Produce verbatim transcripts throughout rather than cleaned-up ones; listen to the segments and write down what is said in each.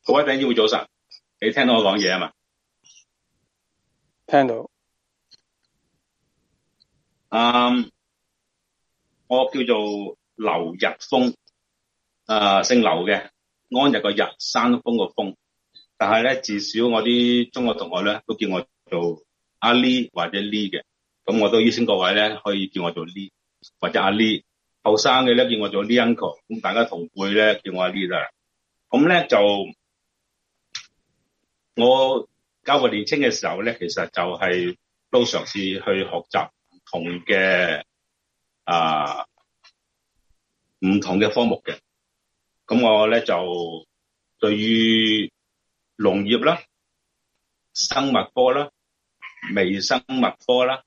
各位弟兄姊妹早晨，你聽到我講嘢啊嘛？ 聽到。 嗯，我叫做劉日峰，誒、呃，姓劉嘅，安日個日，山峰個峰。但係咧，至少我啲中學同學咧都叫我做阿 Lee 或者 Lee 嘅，咁我都邀請各位咧可以叫我做 Lee 或者阿 Lee。後生嘅咧叫我做 Lee Uncle， 咁大家同輩咧叫我阿 Lee 啦。咁咧就我較為年青嘅時候咧，其實就係都嘗試去學習唔同嘅啊唔同嘅科目嘅。咁我咧就對於農業啦、生物科啦、微生物科啦、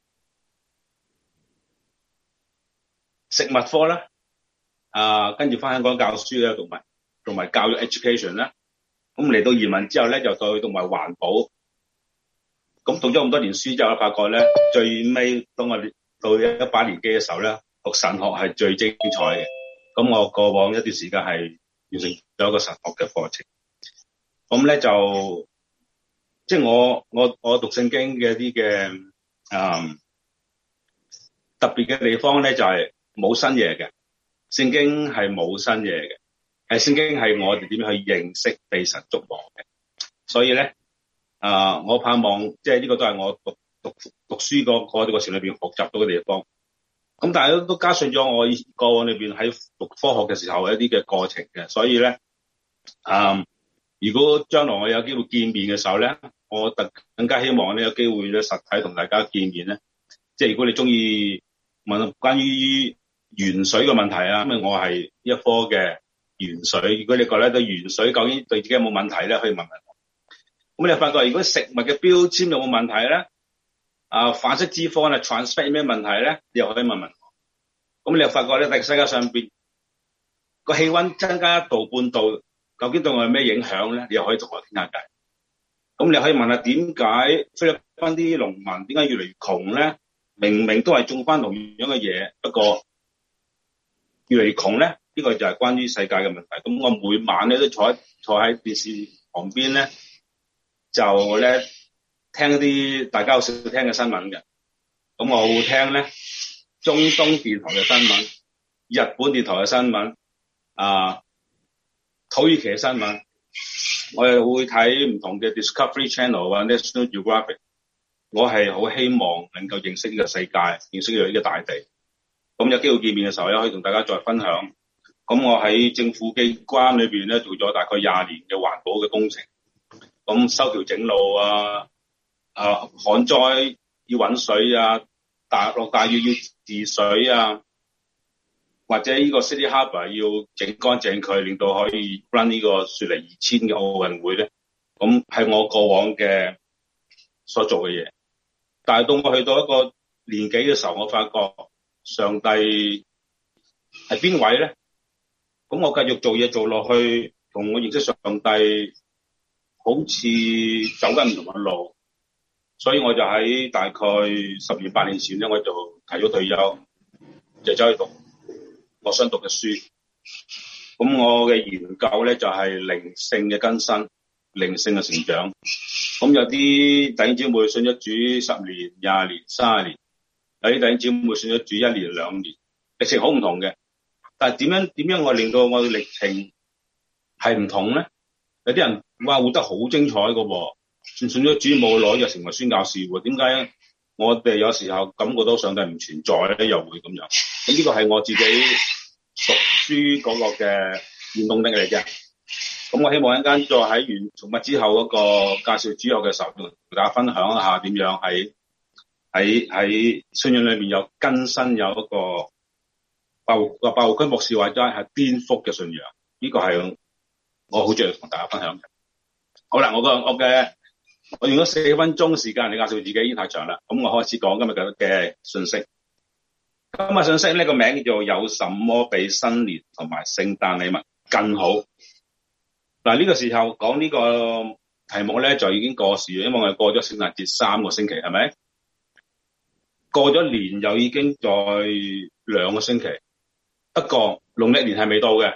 食物科啦，啊跟住翻香港教書啦，同埋同埋教育 education 啦。咁嚟到移民之後咧，就再讀埋環保。咁讀咗咁多年書之後，發覺咧最尾當我到一把年紀嘅時候咧，讀神學係最精彩嘅。咁我過往一段時間係完成咗一個神學嘅課程。咁咧就即係、就是、我我我讀聖經嘅一啲嘅誒特別嘅地方咧，就係、是、冇新嘢嘅。聖經係冇新嘢嘅。誒，聖經係我哋點樣去認識被神祝福嘅，所以咧，啊、呃，我盼望即係呢個都係我讀讀讀書個個過程裏邊學習到嘅地方。咁但係都都加上咗我過往裏邊喺讀科學嘅時候一啲嘅過程嘅，所以咧，啊、呃，如果將來我有機會見面嘅時候咧，我特更加希望呢有機會咧實體同大家見面咧。即係如果你中意問關於鉛水嘅問題啊，因為我係一科嘅。鉛水，如果你覺得對鉛水究竟對自己有冇問題咧，可以問問我。咁你發覺如果食物嘅標籤有冇問題咧？啊，反式脂肪啊 trans fat 有咩問題咧？你又可以問問我。咁你又發覺咧，喺世界上邊個氣溫增加一度半度，究竟對我有咩影響咧？你又可以同我傾下偈。咁你可以問下點解菲律賓啲農民點解越嚟越窮咧？明明都係種翻同樣嘅嘢，不過越嚟越窮咧？呢個就係關於世界嘅問題。咁我每晚咧都坐喺坐喺電視旁邊咧，就咧聽一啲大家好少聽嘅新聞嘅。咁我會聽咧中東電台嘅新聞、日本電台嘅新聞、啊土耳其嘅新聞。我又會睇唔同嘅 Discovery Channel 啊、National Geographic。我係好希望能夠認識呢個世界，認識呢個大地。咁有機會見面嘅時候咧，可以同大家再分享。咁我喺政府機關裏邊咧做咗大概廿年嘅環保嘅工程，咁修橋整路啊，啊旱災要揾水啊，大落大雨要治水啊，或者呢個 City Harbour 要整乾淨佢，令到可以 run 呢個雪梨二千嘅奧運會咧，咁係我過往嘅所做嘅嘢。但係到我去到一個年紀嘅時候，我發覺上帝係邊位咧？咁我繼續做嘢做落去，同我認識上帝好似走緊唔同嘅路，所以我就喺大概十年八年前咧，我就提咗退休，就走去讀我想讀嘅書。咁我嘅研究咧就係靈性嘅更新、靈性嘅成長。咁有啲弟兄姊妹信咗主十年、廿年、三十年，有啲弟兄姊妹信咗主一年、兩年，歷程好唔同嘅。但係點樣點樣我令到我嘅歷程係唔同咧？有啲人哇活得好精彩㗎喎，信信咗主冇耐就成為宣教士喎。點解我哋有時候感覺到上帝唔存在咧，又會咁樣？咁呢個係我自己讀書嗰個嘅原動力嚟嘅。咁我希望一陣間再喺完從物之後嗰個介紹主學嘅時候，同大家分享一下點樣喺喺喺信仰裏面有更新，有一個。白胡白胡區牧師話齋係顛覆嘅信仰，呢、這個係我好着力同大家分享嘅。好啦，我個我嘅我用咗四分鐘時間嚟介紹自己已經太長啦，咁我開始講今日嘅嘅信息。今日信息呢個名叫做有什麼比新年同埋聖誕禮物更好？嗱，呢個時候講呢個題目咧就已經過時，因為我哋過咗聖誕節三個星期，係咪？過咗年又已經再兩個星期。不過農曆年係未到嘅，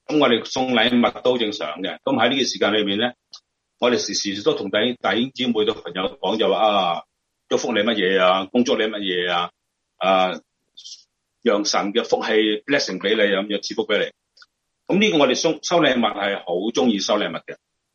咁我哋送禮物都正常嘅。咁喺呢個時間裏面咧，我哋時時都同弟弟兄姊妹嘅朋友講就話啊，祝福你乜嘢啊，恭祝你乜嘢啊，啊，讓神嘅福氣 blessing 俾你咁樣賜福俾你。咁呢個我哋收收禮物係好中意收禮物嘅。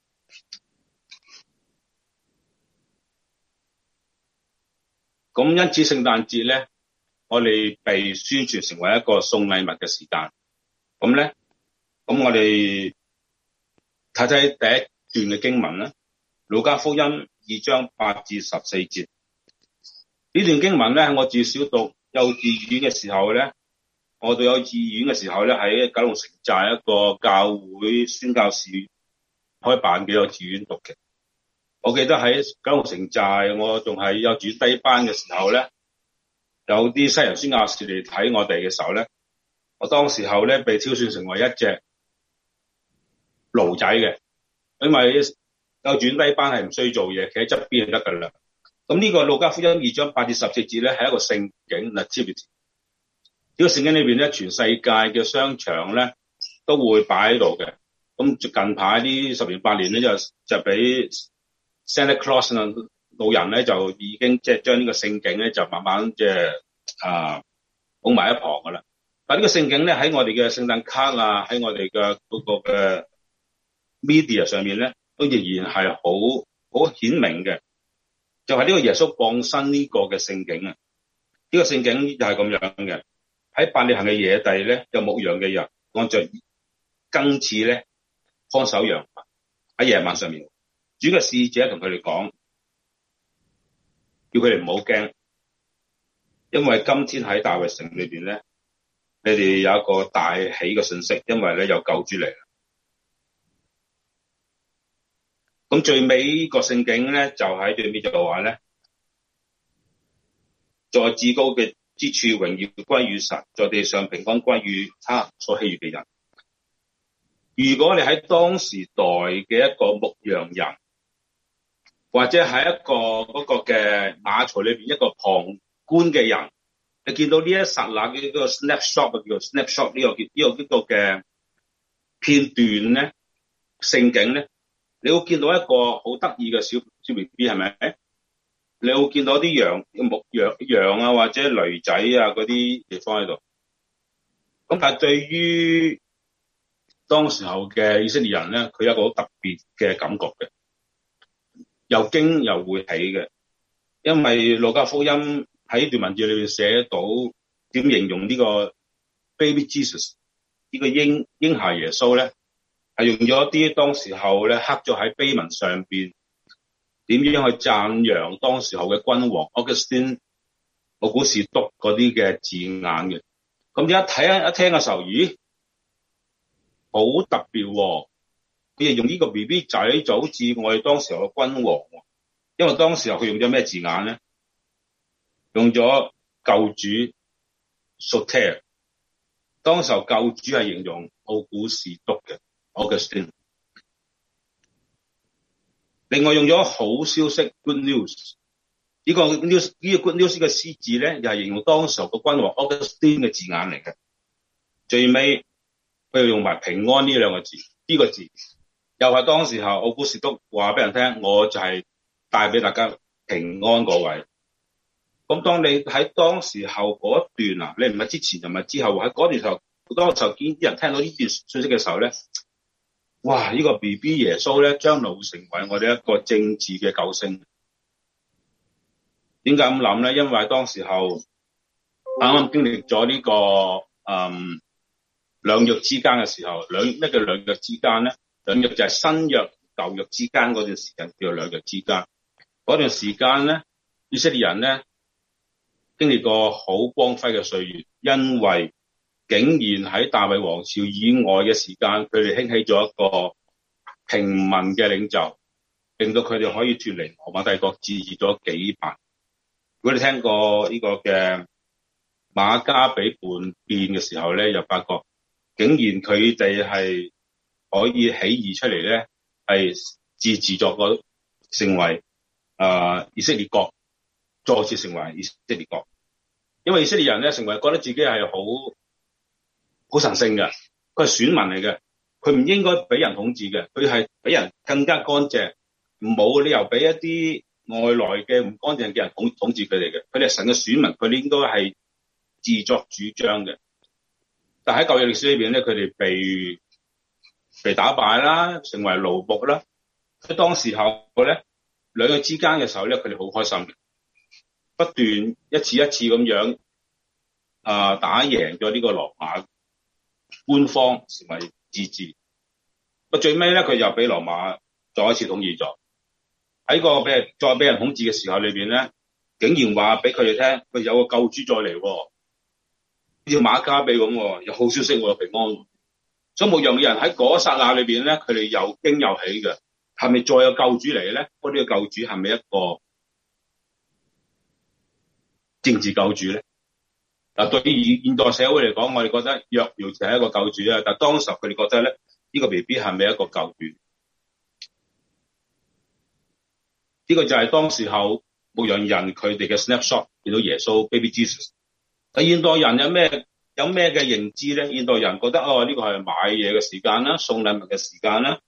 咁因此聖誕節咧，我哋被宣傳成為一個送禮物嘅時間。咁咧，咁我哋睇睇第一段嘅經文啦，《路加福音》二章八至十四節。呢段經文咧，我至少讀幼稚園嘅時候咧，我讀幼稚園嘅時候咧，喺九龍城寨一個教會宣教士開辦嘅幼稚園讀嘅。我記得喺九龍城寨，我仲係幼稚園低班嘅時候咧，有啲西人宣教士嚟睇我哋嘅時候咧，我當時候咧被挑選成為一隻驢仔嘅，因為幼稚園低班係唔需要做嘢，企喺側邊就得噶啦。咁呢個路加福音二章八至十四節咧係一個聖景 nativity。呢個聖經裏邊咧，全世界嘅商場咧都會擺喺度嘅。咁近排呢十年八年咧就就俾 Santa Claus 啊老人咧就已經即係將呢個聖景咧就慢慢即係啊拱埋一旁噶啦。但呢個聖景咧喺我哋嘅聖誕卡啊，喺我哋嘅嗰個嘅 media 上面咧，都仍然係好好顯明嘅。就係呢個耶穌降生呢個嘅聖景啊！呢個聖景就係咁樣嘅。喺伯利恆嘅野地咧，有牧羊嘅人按着更次咧看守羊群喺夜晚上面。主嘅使者同佢哋講，叫佢哋唔好驚，因為今天喺大衛城裏邊咧，你哋有一個大喜嘅信息，因為咧有救主嚟啦。咁最尾呢個聖經咧，就喺最尾就話咧，在至高嘅之處榮耀歸於神，在地上平安歸於他所喜悅嘅人。如果你喺當時代嘅一個牧羊人，或者喺一個嗰個嘅馬槽裏邊一個旁觀嘅人，你見到呢一剎那嘅嗰個 snapshot 叫做 snapshot 呢個呢個呢個嘅片段咧，聖景咧，你會見到一個好得意嘅小小 B B 係咪？你會見到啲羊牧羊羊啊，或者驢仔啊嗰啲地方喺度。咁但係對於當時候嘅以色列人咧，佢有一個好特別嘅感覺嘅，又驚又會喜嘅，因為路加福音喺段文字裏面寫到點形容呢個 baby Jesus 呢個嬰嬰孩耶穌咧，係用咗一啲當時候咧刻咗喺碑文上邊，點樣去讚揚當時候嘅君王 Augustine 奧古士督嗰啲嘅字眼嘅。咁一睇一聽嘅時候，咦，好特別喎！佢係用呢個 B B 仔就好似我哋當時候嘅君王，因為當時候佢用咗咩字眼咧？用咗救主 Soter。當時候救主係形容奧古士督嘅 Augustine。另外用咗好消息 good news。呢個 news 呢個 good news 嘅詩字咧，又係形容當時候嘅君王 Augustine 嘅字眼嚟嘅。最尾佢又用埋平安呢兩個字，呢、這個字又係當時候奧古士督話俾人聽，我就係帶俾大家平安嗰位。咁當你喺當時候嗰段啊，你唔係之前又唔係之後，喺嗰段時候，當時候見啲人聽到呢段信息嘅時候咧，哇！呢、這個 B B 耶穌咧，將來會成為我哋一個政治嘅救星。點解咁諗咧？因為當時候啱啱經歷咗呢、這個嗯兩約之間嘅時候，兩咩叫兩約之間咧？兩約就係新約舊約之間嗰段時間，叫做兩約之間。嗰段時間咧，以色列人咧經歷過好光輝嘅歲月，因為竟然喺大衛王朝以外嘅時間，佢哋興起咗一個平民嘅領袖，令到佢哋可以脫離羅馬帝國，治咗幾百。如果你聽過呢個嘅馬加比叛變嘅時候咧，又發覺竟然佢哋係可以起義出嚟咧，係自治作個成為啊、呃、以色列國，再次成為以色列國。因為以色列人咧成為覺得自己係好好神聖嘅，佢係選民嚟嘅， 佢唔應該俾人統治嘅，佢係俾人更加乾淨，冇理由俾一啲外來嘅唔乾淨嘅人統統治佢哋嘅。佢哋係神嘅選民，佢哋應該係自作主張嘅。但喺舊約歷史裏邊咧，佢哋被被打敗啦，成為奴僕啦。喺當時候咧，兩個之間嘅時候咧，佢哋好開心嘅，不斷一次一次咁樣啊、呃、打贏咗呢個羅馬官方，成為自治。不最尾咧，佢又俾羅馬再一次統治咗。喺個俾人再俾人統治嘅時候裏邊咧，竟然話俾佢哋聽，佢有個救主再嚟，好似馬加比咁，有好消息，我有平安。所以牧羊嘅人喺嗰一剎那裏邊咧，佢哋又驚又喜嘅。係咪再有救主嚟咧？嗰呢個救主係咪一個政治救主咧？嗱，對於現代社會嚟講，我哋覺得約苗就係一個救主啊。但係當時佢哋覺得咧，呢個 B B 係咪一個救主？呢個就係當時候牧羊人佢哋嘅 snapshot， 見到耶穌 Baby Jesus。但現代人有咩有咩嘅認知咧？現代人覺得哦，呢個係買嘢嘅時間啦，送禮物嘅時間啦。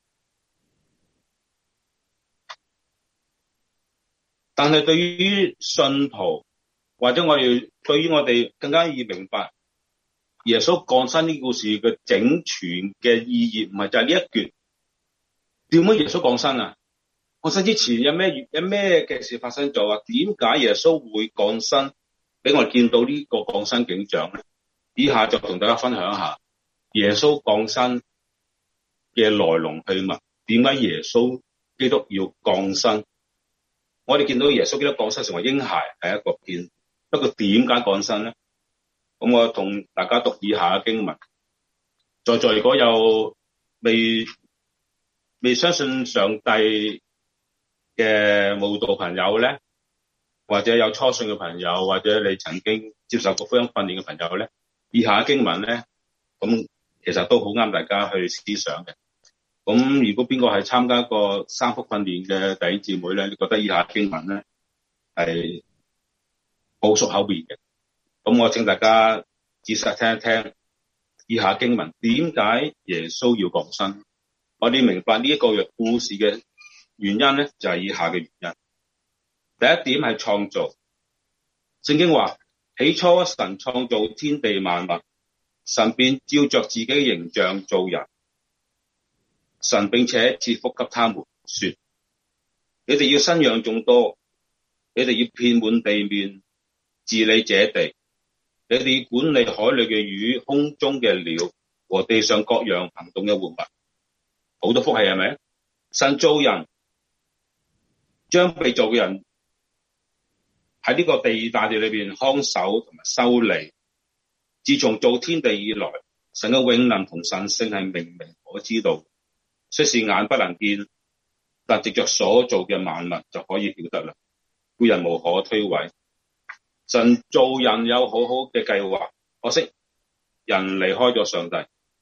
但係對於信徒或者我哋對於我哋更加易明白耶穌降生呢個故事嘅整全嘅意義，唔係就係呢一橛。點解耶穌降生啊？降生之前有咩有咩嘅事發生咗啊？點解耶穌會降生，俾我哋見到呢個降生景象咧？以下就同大家分享一下耶穌降生嘅來龍去脈。點解耶穌基督要降生？我哋見到耶穌基督降生成為嬰孩係一個片，不過點解降生咧？咁我同大家讀以下嘅經文。在座如果有未未相信上帝嘅慕道朋友咧，或者有初信嘅朋友，或者你曾經接受過福音訓練嘅朋友咧，以下嘅經文咧，咁其實都好啱大家去思想嘅。咁如果邊個係參加過三福訓練嘅弟兄姊妹咧，你覺得以下經文咧係好熟口面嘅？咁我請大家仔細聽一聽以下經文，點解耶穌要降生？我哋明白呢一個故事嘅原因咧，就係以下嘅原因。第一點係創造。聖經話：起初神創造天地萬物，神便照着自己嘅形象造人。神並且賜福給他們，說：你哋要生養眾多，你哋要遍滿地面，治理這地，你哋要管理海裏嘅魚、空中嘅鳥和地上各樣行動嘅活物。好多福氣係咪？神造人，將被造嘅人喺呢個地大地裏邊看守同埋修理。自從造天地以來，神嘅永能同神性係明明可知道。雖是眼不能見，但藉着所造嘅萬物就可以曉得啦。故人無可推諉。神造人有好好嘅計劃，可惜人離開咗上帝。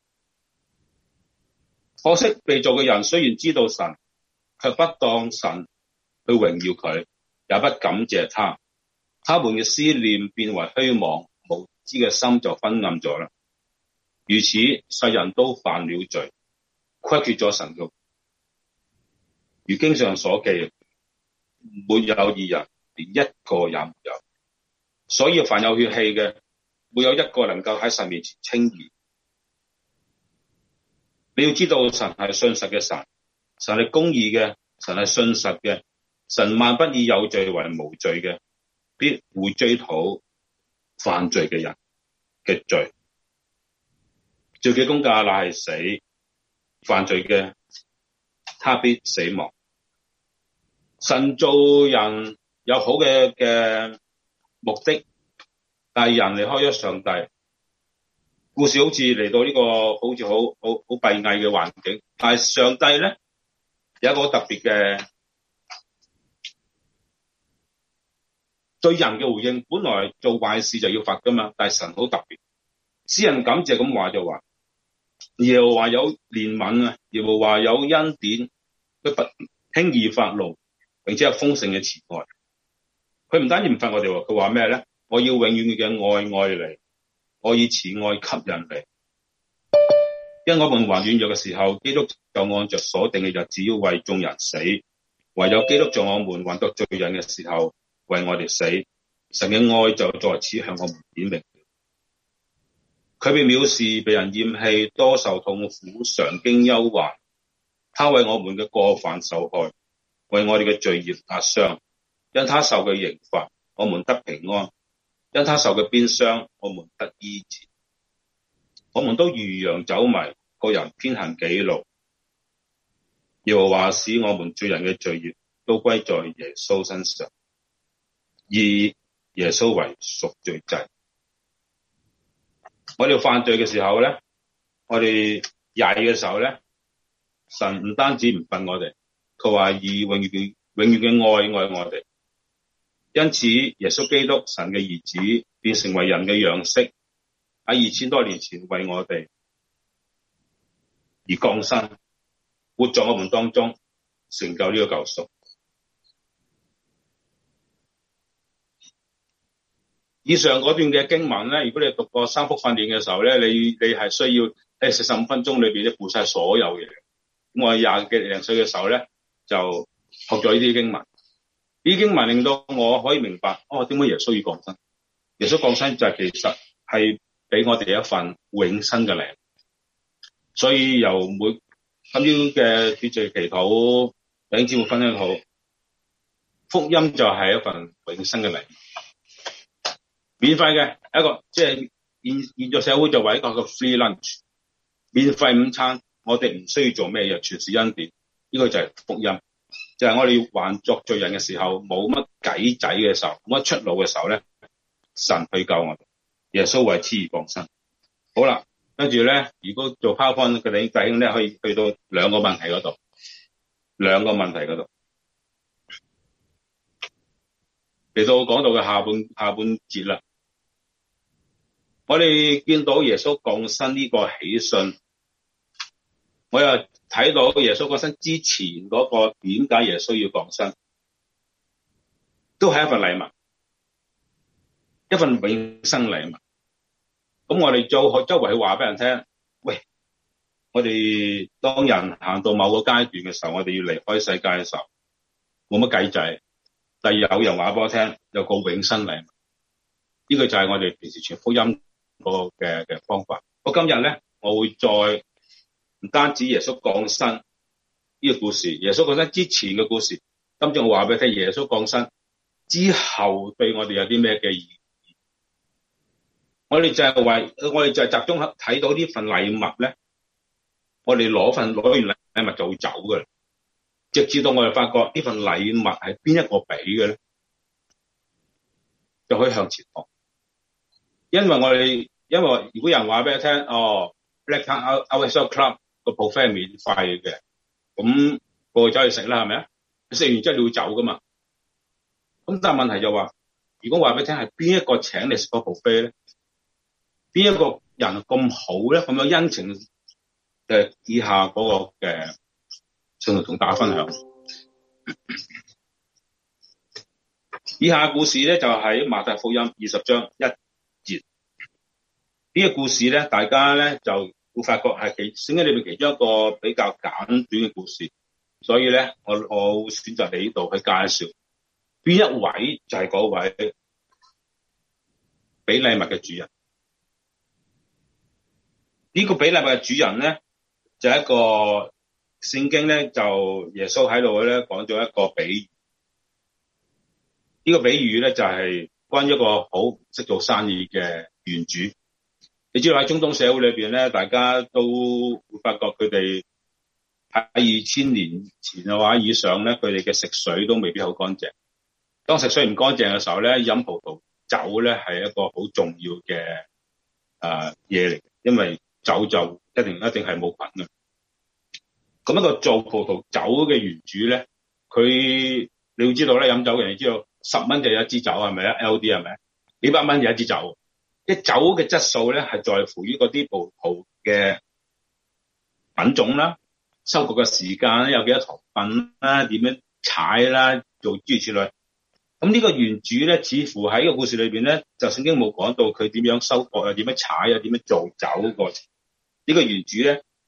可惜被造嘅人雖然知道神，卻不當神去榮耀佢，也不感謝他。他們嘅思念變為虛妄，無知嘅心就昏暗咗啦。如此，世人都犯了罪，虧缺咗神嘅。如經上所記，沒有義人，連一個也沒有。所以凡有血氣嘅，沒有一個能夠喺神面前稱義。你要知道神係信實嘅神，神係公義嘅，神係信實嘅。神萬不以有罪為無罪嘅，必會追討犯罪嘅人嘅罪。罪嘅工價乃係死，犯罪嘅他必死亡。神造人有好嘅嘅目的，但係人離開咗上帝。故事好似嚟到呢個好似好好好閉翳嘅環境，但係上帝咧有一個特別嘅對人嘅回應。本來做壞事就要罰噶嘛，但係神好特別。詩人感謝咁話就話：耶和華有憐憫啊，耶和華有恩典，佢不輕易發怒，並且有豐盛嘅慈愛。佢唔單止唔罰我哋，佢話咩咧？我要永遠嘅愛愛你，我以慈愛吸引你。 因我們還軟弱嘅時候，基督就按着所定嘅日子為眾人死。唯有基督在我們還作罪人嘅時候為我哋死，神嘅愛就在此向我們顯明。佢被藐視，被人厭棄，多受痛苦，常經憂患。他為我們嘅過犯受害，為我哋嘅罪孽壓傷。因他受嘅刑罰，我們得平安；因他受嘅鞭傷，我們得醫治。我們都如羊走迷，個人偏行己路。耶和華使我們罪人嘅罪孽都歸在耶穌身上，以耶穌為贖罪祭。我哋犯罪嘅時候咧，我哋曳嘅時候咧，神唔單止唔罰我哋，佢話以永遠嘅永遠嘅愛愛我哋。因此，耶穌基督神嘅兒子變成為人嘅樣式，喺二千多年前為我哋而降生，活在我們當中，成就呢個救贖。以上嗰段嘅經文咧，如果你讀過三福訓練嘅時候咧，你你係需要喺四十五分鐘裏邊咧背晒所有嘢。咁我廿幾零歲嘅時候咧，就學咗呢啲經文。呢啲經文令到我可以明白，哦，點解耶穌要降生？耶穌降生就係其實係俾我哋一份永生嘅禮物。所以由每今朝嘅主席祈禱，弟兄姊妹分享好，福音就係一份永生嘅禮物。免費嘅一個，即係現現在社會就話一個個 free lunch， 免費午餐，我哋唔需要做咩嘢，全是恩典。呢個就係福音，就係我哋還作罪人嘅時候，冇乜計仔嘅時候，冇乜出路嘅時候咧，神去救我哋，耶穌為此而降生。好啦，跟住咧，如果做 PowerPoint 嘅弟兄咧，可以去到兩個問題嗰度，兩個問題嗰度。嚟到講到嘅下半下半節啦，我哋見到耶穌降生呢個喜訊，我又睇到耶穌降生之前嗰個點解耶穌要降生，都係一份禮物，一份永生禮物。咁我哋做周圍去話俾人聽，喂，我哋當人行到某個階段嘅時候，我哋要離開世界嘅時候，冇乜計仔。但係有人話俾我聽，有個永生禮物，呢、這個就係我哋平時傳福音嗰個嘅嘅方法。我今日咧，我會再唔單止耶穌降生呢個故事，耶穌降生之前嘅故事，今次我話俾你聽，耶穌降生之後對我哋有啲咩嘅意義？我哋就係為我哋就係集中睇到呢份禮物咧，我哋攞份攞完禮物就會走噶啦。直至到我哋發覺呢份禮物係邊一個俾嘅咧，就可以向前行。因為我哋，因為如果有人話俾你聽，哦 ，Black Tie O S L Club 個 buffet 係免費嘅，咁個個走去食啦，係咪啊？食完之後你會走噶嘛？咁但係問題就話，如果話俾你聽係邊一個請你食個 buffet 咧，邊一個人咁好咧，咁樣恩情嘅以下嗰個嘅。想同大家分享，以下故事咧就喺馬太福音二十章一節。呢、這個故事咧，大家咧就會發覺係其聖經裏面其中一個比較簡短嘅故事，所以咧我我會選擇喺呢度去介紹邊一位就係嗰位俾禮物嘅主人。呢、這個俾禮物嘅主人咧就係一個。聖經咧就耶穌喺度咧講咗一個比喻，呢、這個比喻咧就係關於一個好唔識做生意嘅園主。你知道喺中東社會裏邊咧，大家都會發覺佢哋喺二千年前嘅話以上咧，佢哋嘅食水都未必好乾淨。當食水唔乾淨嘅時候咧，飲葡萄酒咧係一個好重要嘅誒嘢嚟，因為酒就一定一定係冇菌嘅。咁一個做葡萄酒嘅園主咧，佢你要知道咧，飲酒嘅人你知道十蚊就有一支酒係咪啊 ？L D 係咪？幾百蚊有一支酒。啲酒嘅質素咧係在乎於嗰啲葡萄嘅品種啦、收穫嘅時間有幾多糖分啦、點樣踩啦、做諸如此類。咁呢個園主咧，似乎喺個故事裏邊咧，就聖經冇講到佢點樣收穫啊、點樣踩啊、點樣做酒嘅過程。呢個園主咧。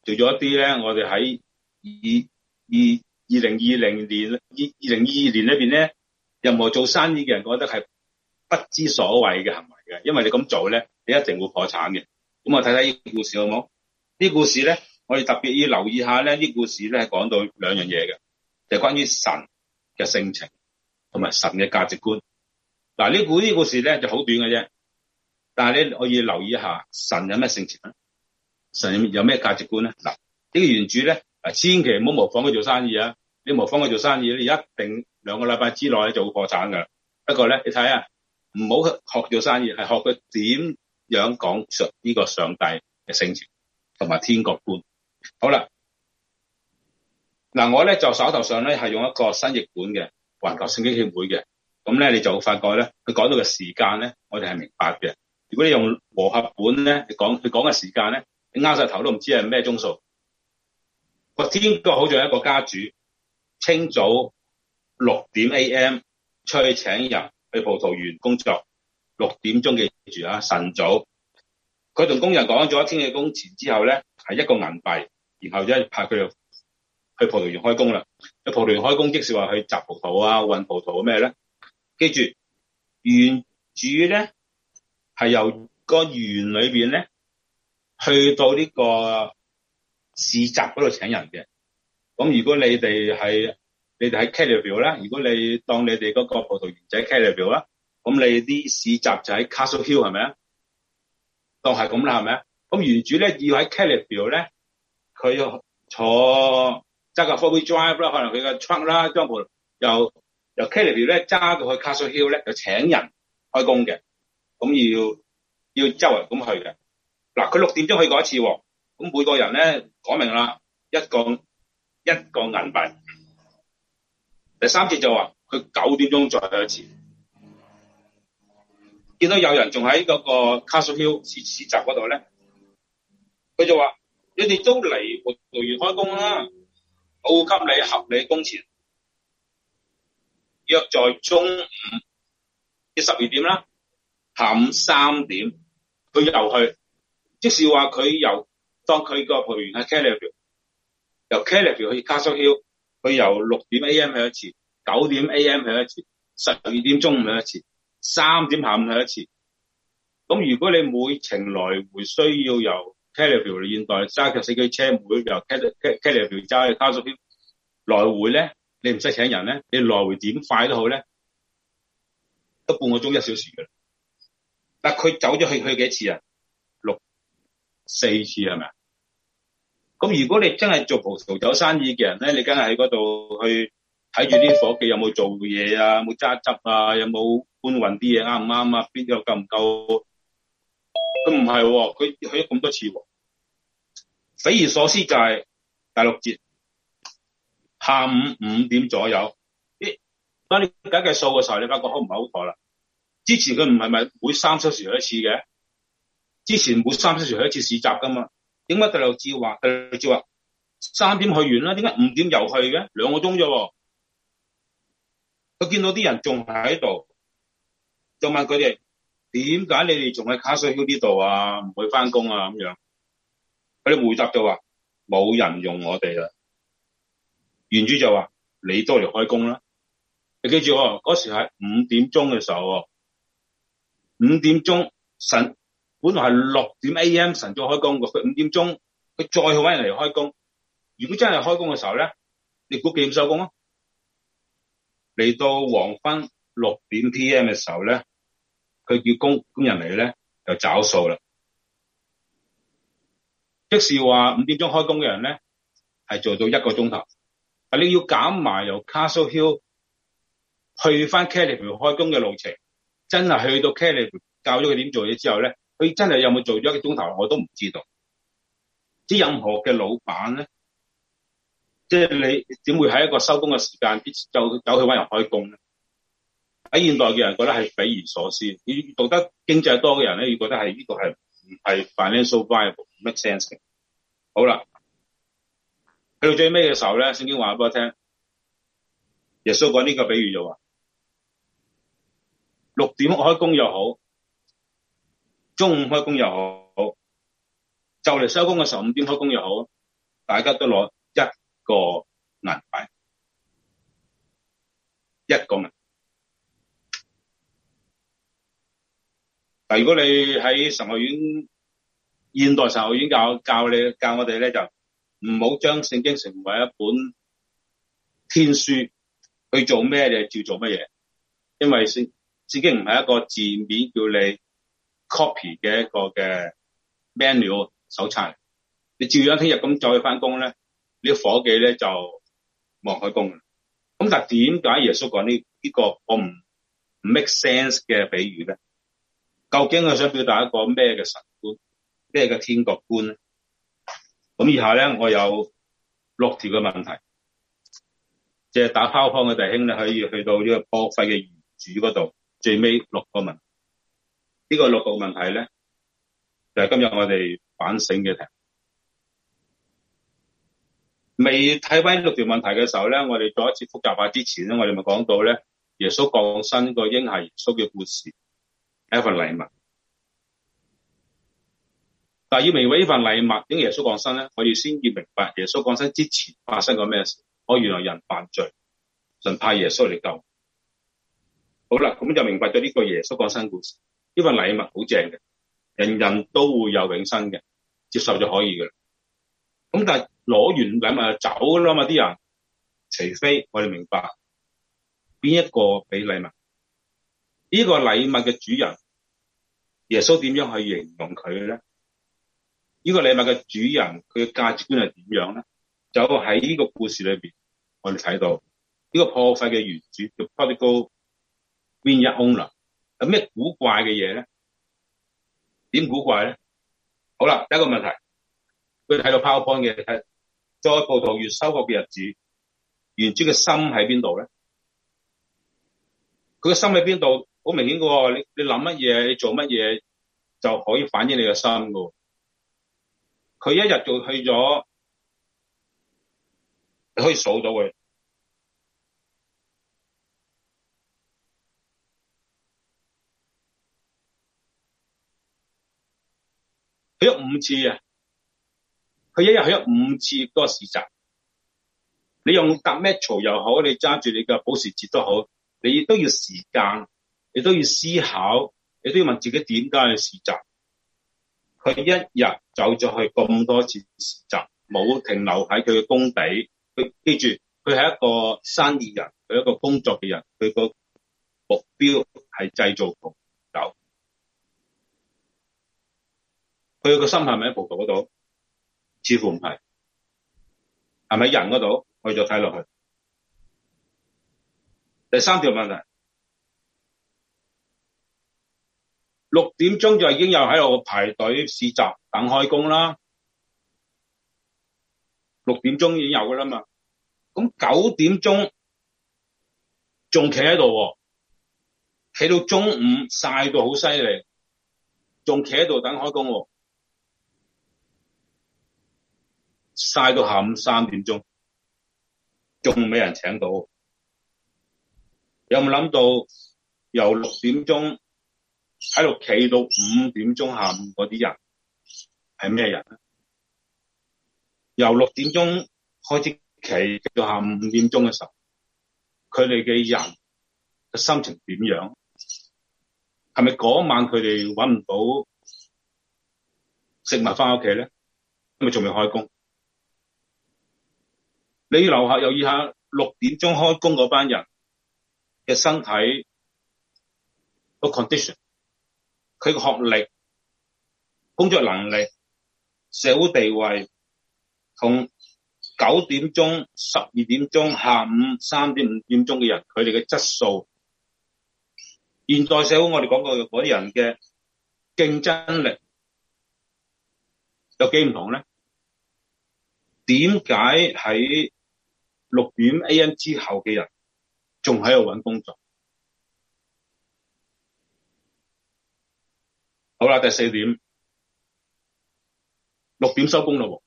做咗一啲咧，我哋喺二二二零二零年、二二零二二年裏邊咧，任何做生意嘅人覺得係不知所謂嘅行為嘅，因為你咁做咧，你一定會破產嘅。咁我睇睇呢個故事好唔好？呢個故事咧，我哋特別要留意下咧，呢個故事咧係講到兩樣嘢嘅，就係關於神嘅性情同埋神嘅價值觀。嗱，呢個呢個故事咧就好短嘅啫，但係咧我要留意一下神有咩性情咧，神有咩價值觀咧。嗱，呢個原主咧，啊千祈唔好模仿佢做生意啊！你模仿佢做生意，你一定兩個禮拜之內就會破產噶。不過咧，你睇下，唔好學做生意，係學佢點樣講述呢個上帝嘅性情同埋天國觀。好啦，嗱我咧就手頭上咧係用一個新譯本嘅環球聖經協會嘅，咁咧你就會發覺咧，佢講到嘅時間咧，我哋係明白嘅。如果你用和合本咧，你講佢講嘅時間咧，你拗晒頭都唔知係咩鐘數。個天國好似一個家主，清早六點 A M 出去請人去葡萄園工作，六點鐘記住啊，晨早。佢同工人講咗一天嘅工錢之後咧，係一個銀幣，然後咧派佢哋去葡萄園開工啦。去葡萄園開工，即是話去摘葡萄啊、運葡萄咩咧？記住，園主咧係由個園裏邊咧去到呢個市集嗰度請人嘅。咁如果你哋係你哋喺 Kellyville 啦，如果你當你哋嗰個葡萄園仔 Kellyville 啦，咁你啲市集就喺 Castle Hill 係咪啊？當係咁啦，係咪啊？咁園主咧要喺 Kellyville 咧，佢要坐揸架 four wheel drive 啦，可能佢個 truck 啦，將部由由 Kellyville 咧揸到去 Castle Hill 咧，就請人開工嘅。咁要要周圍咁去嘅。嗱，佢六點鐘去過一次，咁每個人咧講明啦，一個一個銀幣。第三節就話佢九點鐘再去一次。見到有人仲喺嗰個 Castle Hill 市市集嗰度咧，佢就話：你哋都嚟葡萄園開工啦，我會給你合理工錢。約在中午嘅十二點啦，下午三點，佢又去，即是話佢由當佢個葡萄園喺 Kellyville，由 Kellyville 去 Castle Hill，佢由六點 A M 去一次，九點 A M 去一次，十二點中午去一次。三點下午去一次，咁如果你每程來回需要由 Kellyville 現代揸架四驅車，每由 Kellyville 揸去 Castle Hill 來回咧，你唔使請人咧，你來回點快都好咧，都半個鐘一小時嘅。但佢走咗去去幾次啊？六四次係咪啊？咁如果你真係做葡萄酒生意嘅人咧，你梗係喺嗰度去睇住啲伙計有冇做嘢啊，有冇揸汁啊，有冇搬運啲嘢啱唔啱啊？邊度夠唔夠？佢唔係，佢去咗咁多次，匪夷所思就係第六節，下午五點左右，咦？當你計計數嘅時候，你發覺好唔係好妥啦。之前佢唔係咪每三小時去一次嘅？之前每三小時去一次市集噶嘛？點解第六節話？第六節話三點去完啦，點解五點又去嘅？兩個鐘啫。佢見到啲人仲喺度，就問佢哋：點解你哋仲喺 Castle Hill 呢度啊？唔去翻工啊？咁樣，佢哋回答就話：冇人用我哋啦。園主就話：你都嚟開工啦。你記住喎，嗰時係五點鐘嘅時候喎，五點鐘神本來係六點 A M 神再開工嘅，佢五點鐘佢再去搵人嚟開工。如果真係開工嘅時候咧，你估幾點收工啊？嚟到黃昏六點 P M 嘅時候咧，佢叫工工人嚟咧就找數啦。即是話五點鐘開工嘅人咧係做到一個鐘頭，但你要減埋由 Castle Hill 去翻 Kellyville 開工嘅路程，真係去到 Kellyville 教咗佢點做嘢之後咧，佢真係有冇做咗一個鐘頭我都唔知道。即係任何嘅老闆咧，即係你點會喺一個收工嘅時間就走去搵人開工咧？喺現代嘅人覺得係匪夷所思，你讀得經濟多嘅人咧，要覺得係呢個係唔係 financial viable，make sense 嘅。好啦，去到最尾嘅時候咧，聖經話俾我聽，耶穌講呢個比喻就話：六點開工又好，中午開工又好，就嚟收工嘅時候五點開工又好， 大家都攞一個銀幣，一個銀。但如果你喺神學院、現代神學院教教你教我哋咧，就唔好將聖經成為一本天書，去做咩你就照做乜嘢，因為聖聖經唔係一個字面叫你 copy 嘅一個嘅 manual 手冊，你照樣聽日咁再去翻工咧，你啲伙計咧就望開工。咁但係點解耶穌講呢呢個我唔唔 make sense 嘅比喻咧？究竟佢想表達一個咩嘅神觀，咩嘅天國觀咧？咁以下咧，我有六條嘅問題，即係打拋荒嘅弟兄咧，可以去到呢個破費嘅原主嗰度，最尾六個問題。呢個六個問題咧，就係今日我哋反省嘅題。未睇翻六條問題嘅時候咧，我哋再一次複習下之前咧，我哋咪講到咧，耶穌降生個嬰孩耶穌嘅故事。係一份禮物，但係要明白呢份禮物，點解耶穌降生咧？我哋先要明白耶穌降生之前發生過咩事。我原來人犯罪，神派耶穌嚟救。好啦，咁就明白咗呢個耶穌降生故事。呢份禮物好正嘅，人人都會有永生嘅，接受就可以嘅啦。咁但係攞完禮物就走啦嘛，啲人，除非我哋明白邊一個俾禮物。呢個禮物嘅主人，耶穌點樣去形容佢咧？呢個禮物嘅主人，佢嘅價值觀係點樣咧？就喺呢個故事裏邊，我哋睇到呢個破費嘅園主叫 Prodigal Vineyard Owner， 有咩古怪嘅嘢咧？點古怪咧？好啦，第一個問題，佢睇到 PowerPoint 嘅，睇在葡萄園收穫嘅日子，園主嘅心喺邊度咧？佢嘅心喺邊度？好明顯嘅，你你諗乜嘢，你做乜嘢就可以反映你嘅心嘅。佢一日就去咗，你可以數到佢。去咗五次啊！佢一日去咗五次嗰個市集。你用搭 metro 又好，你揸住你嘅保時捷都好，你都要時間。你都要思考，你都要問自己點解去市集。佢一日走咗去咁多次市集，冇停留喺佢嘅工地。佢記住，佢係一個生意人，佢係一個工作嘅人，佢個目標係製造葡萄酒。佢個心係咪喺葡萄嗰度？似乎唔係，係咪人嗰度？我哋再睇落去。第三條問題。六點鐘就已經有喺度排隊市集等開工啦。六點鐘已經有噶啦嘛。咁九點鐘仲企喺度，企到中午曬到好犀利，仲企喺度等開工，曬到下午三點鐘，仲未人請到。有冇諗到由六點鐘喺度企到五點鐘下午嗰啲人係咩人咧？由六點鐘開始企到下午五點鐘嘅時候，佢哋嘅人嘅心情點樣？係咪嗰晚佢哋搵唔到食物翻屋企咧？因為仲未開工。你留下留意下六點鐘開工嗰班人嘅身體個 condition。佢嘅學歷、工作能力、社會地位，同九點鐘、十二點鐘、下午三點、五點鐘嘅人，佢哋嘅質素，現代社會我哋講過嗰啲人嘅競爭力有幾唔同咧？點解喺六點 A M 之後嘅人仲喺度搵工作？好啦，第四點，六點收工咯，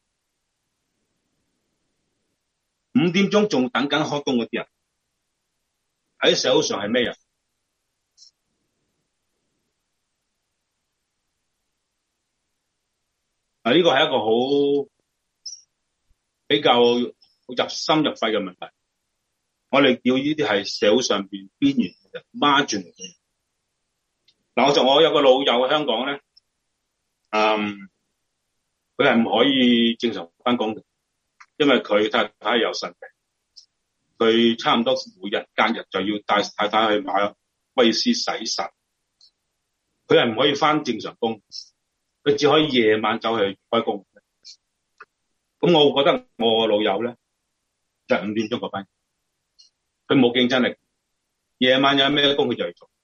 五點鐘仲等緊開工嗰啲人，喺社會上係咩人？啊，呢個係一個好比較入心入肺嘅問題。我哋叫呢啲係社會上邊邊緣嘅 margin 嚟嘅。嗱，我就我有個老友喺香港咧，嗯，佢係唔可以正常翻工嘅，因為佢太太有腎病，佢差唔多每日隔日就要帶太太去買威爾斯洗腎，佢係唔可以翻正常工，佢只可以夜晚走去開工。咁我覺得我個老友咧就係五點鐘嗰班，佢冇競爭力，夜晚有咩工佢就去做。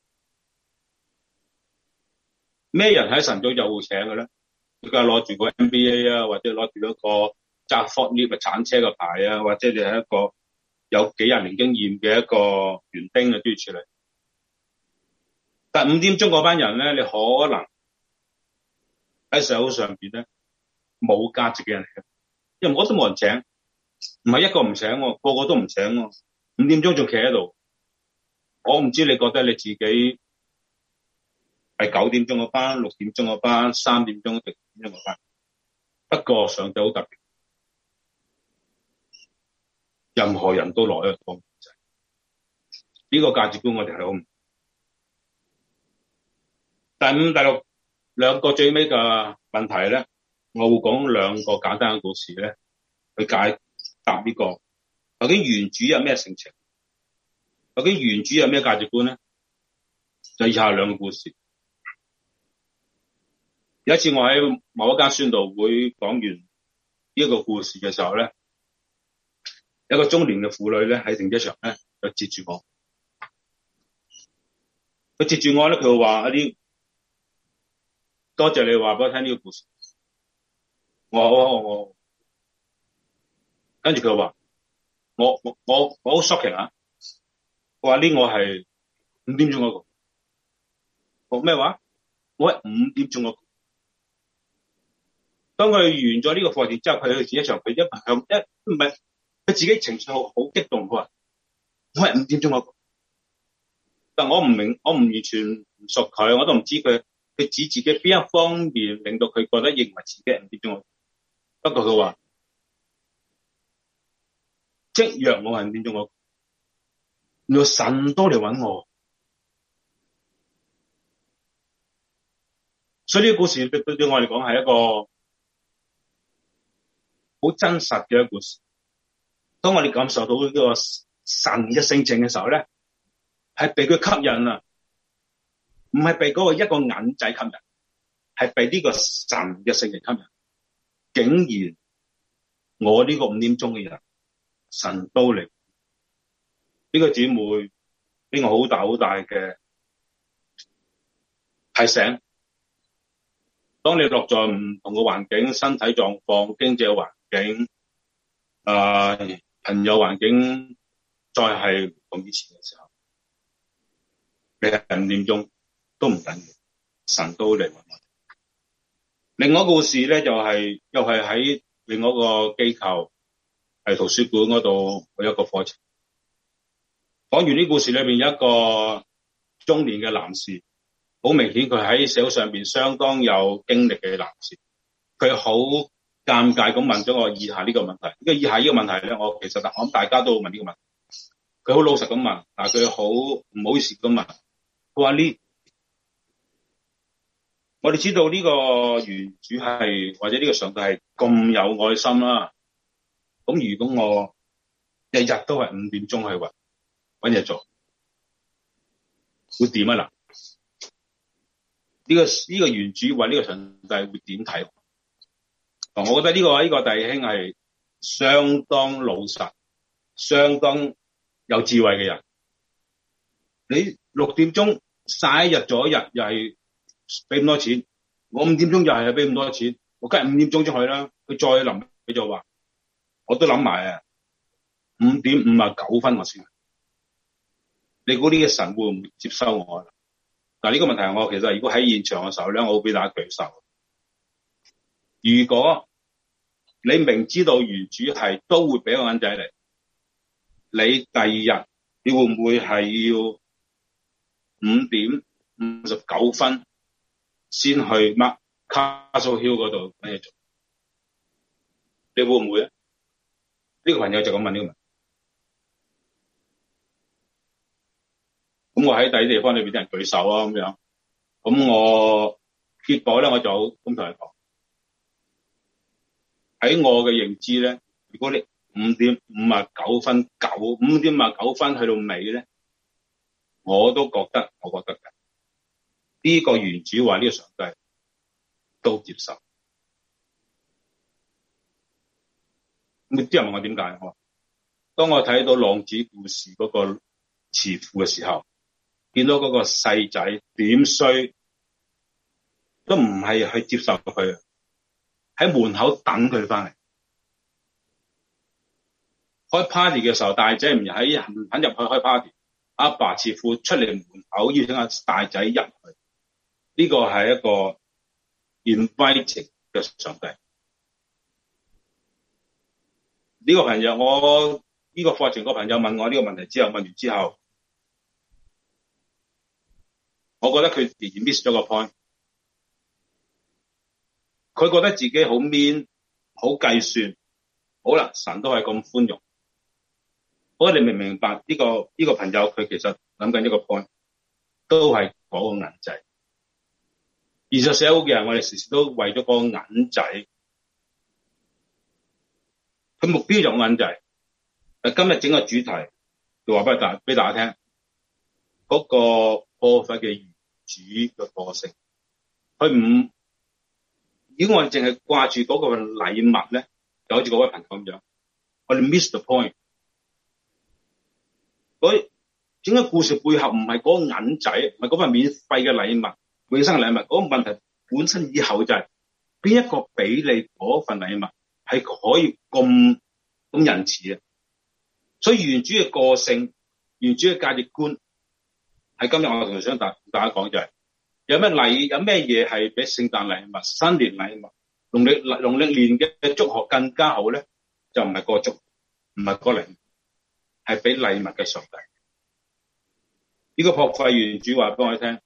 咩人喺晨早就會請嘅咧？而家攞住個 M B A 啊，或者攞住一個揸 Ford Lift 鏟車嘅牌啊，或者你係一個有幾廿年經驗嘅一個園丁啊，都要處理。但五點鐘嗰班人咧，你可能喺社會上邊咧冇價值嘅人嚟嘅，因為我都冇人請，唔係一個唔請喎，個個都唔請喎。五點鐘仲企喺度，我唔知你覺得你自己係九點鐘嗰班、六點鐘嗰班、三點鐘、四點鐘嗰班。不過上帝好特別，任何人都攞一個工仔。呢個價值觀我哋係好唔。第五、第六兩個最尾嘅問題咧，我會講兩個簡單嘅故事咧，去解答呢個究竟原主有咩性情，究竟原主有咩價值觀咧？就以下兩個故事。有一次我喺某一間宣道會講完呢一個故事嘅時候咧，有一個中年嘅婦女咧喺停車場咧就接住我，佢接住我咧，佢話一啲多謝你話俾我聽呢個故事。我我我我，跟住佢話我我我我好 shocking 啊！我話呢我係五點鐘嗰個，我咩話？我係五點鐘嗰個。當佢完咗呢個課程之後，佢去停車場，佢一向一唔係佢自己情緒好好激動，佢話我係五點鐘嗰個。但我唔明，我唔完全唔熟佢，我都唔知佢佢指自己邊一方面令到佢覺得認為自己係五點鐘嗰個。不過佢話即若我係五點鐘嗰個，原來神都嚟揾我。所以呢個故事對對對我嚟講係一個好真實嘅一個故事。當我哋感受到呢個神嘅性情嘅時候咧，係被佢吸引啊，唔係被嗰個一個銀仔吸引，係被呢個神嘅性情吸引。竟然我呢個五點鐘嘅人，神都嚟。呢個姊妹俾我好大好大嘅提醒。當你落在唔同嘅環境、身體狀況、經濟環境、誒、呃、朋友環境，再係唔同以前嘅時候，你係五點鐘都唔緊要，神都嚟揾我哋。另外一個故事咧，就係、是、又係喺另外一個機構，係圖書館嗰度有一個課程。講完呢故事裏邊，有一個中年嘅男士。好明顯，佢喺社會上邊相當有經歷嘅男士，佢好尷尬咁問咗我以下呢個問題。呢個以下呢個問題咧，我其實我諗大家都會問呢個問題。佢好老實咁問，但係佢好唔好意思咁問。佢話呢，我哋知道呢個原主係或者呢個上帝係咁有愛心啦。咁如果我日日都係五點鐘去搵搵嘢做，會點啊嗱？呢、這個呢、這個原主或呢個上帝會點睇？我覺得呢、這個呢、這個弟兄係相當老實、相當有智慧嘅人。你六點鐘晒一日做一日，又係俾咁多錢；我五點鐘又係俾咁多錢，我梗係五點鐘出去啦。佢再臨佢就話，我都諗埋啊，五點五啊九分我先。你估呢個神會唔會接收我？嗱，呢個問題我其實如果喺現場嘅時候咧，我會俾大家舉手。如果你明知道原主係都會俾個銀仔嚟，你第二日你會唔會係要五點五十九分先去乜 Castle Hill 嗰度乜嘢做？你會唔會啊？ 呢個朋友就咁問呢個問題。咁我喺第啲地方裏邊啲人舉手啊咁樣，咁我結果咧我就咁同佢講，喺我嘅認知咧，如果你五點五啊九分九五點五啊九分去到尾咧，我都覺得我覺得嘅呢個原主話呢個上帝都接受。咁啲人問我點解？我話當我睇到浪子故事嗰個慈父嘅時候，見到嗰個細仔點衰都唔係去接受佢，喺門口等佢翻嚟。開 party 嘅時候，大仔唔喺唔肯入去開 party， 阿爸慈父出嚟門口邀請阿大仔入去，呢個係一個 inviting 嘅上帝。呢個朋友，我呢個課程個朋友問我呢個問題之後，問完之後，我覺得佢仍然 miss 咗個 point。佢覺得自己好 mean， 好計算，好啦，神都係咁寬容。我哋明唔明白呢個呢個朋友佢其實諗緊一個 point， 都係嗰個銀仔。現實社會嘅人，我哋時時都為咗個銀仔，佢目標就銀仔。今日整個主題就話俾大俾大家聽，嗰個破費嘅原主嘅個性，佢唔，如果我哋淨係掛住嗰個禮物咧，就好似嗰位朋友咁樣，我哋 miss the point。嗰整個故事背後唔係嗰個銀仔，唔係嗰份免費嘅禮物，永生嘅禮物。嗰個問題本身以後就係邊一個俾你嗰份禮物係可以咁咁仁慈啊？所以原主嘅個性、原主嘅價值觀，喺今日我同想大大家講就係、是、有咩禮，有咩嘢係比聖誕禮物、新年禮物、農曆農曆年嘅祝賀更加好咧？就唔係個祝，唔係個禮物。係俾禮物嘅上帝。呢、這個破費原主話俾我聽，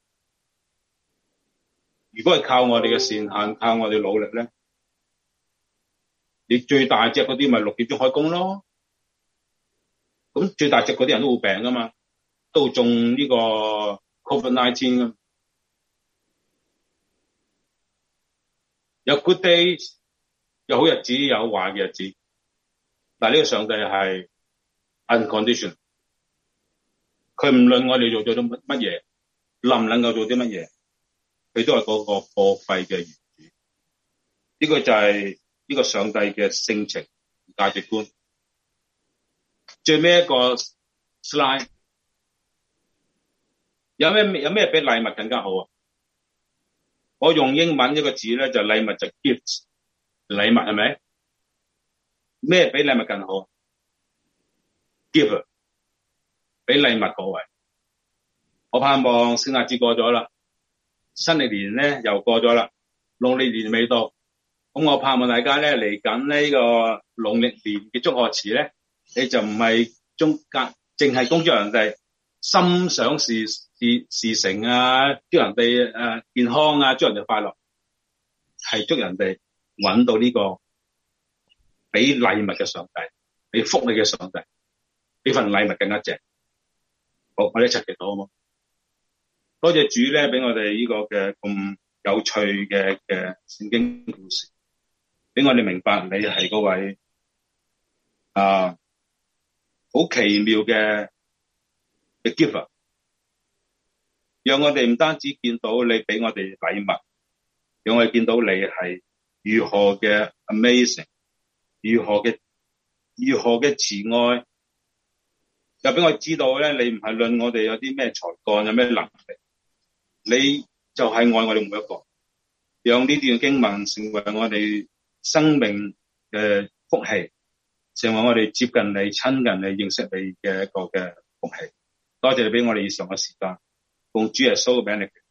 如果係靠我哋嘅善行，靠我哋努力咧，你最大隻嗰啲咪六點鐘開工咯。咁最大隻嗰啲人都會病噶嘛，都會中呢個 covid 十九 噶。有 good days， 有好日子，有壞嘅日子。但係呢個上帝係unconditional， 佢唔論我哋做咗啲乜乜嘢，能唔能夠做啲乜嘢，佢都係嗰個破費嘅原主。呢個就係呢個上帝嘅性情價值觀。最尾一個 slide， 有咩有咩比禮物更加好啊？我用英文一個字咧，就禮物就 gift， 禮物係咪？咩比禮物更好？Giver， 俾禮物各位。我盼望聖誕節過咗啦，新曆年咧又過咗啦，農曆年未到，咁我盼望大家咧嚟緊呢個農曆年嘅祝賀詞咧，你就唔係中間淨係恭祝人哋心想事事事成啊，祝人哋誒、呃、健康啊，祝人哋快樂，係祝人哋揾到呢個俾禮物嘅上帝，俾福利嘅上帝。呢份禮物更加正。好，我哋一齊祈禱好冇？多謝主咧，俾我哋呢個嘅咁有趣嘅嘅聖經故事，俾我哋明白你係嗰位啊好奇妙嘅嘅 giver， 讓我哋唔單止見到你俾我哋禮物，讓我哋見到你係如何嘅 amazing， 如何嘅如何嘅慈愛。又俾我知道咧，你唔係論我哋有啲咩才幹，有咩能力，你就係愛我哋每一個，讓呢段經文成為我哋生命嘅福氣，成為我哋接近你、親近你、認識你嘅一個嘅福氣。多謝你俾我哋以上嘅時間，奉主耶穌嘅名嚟。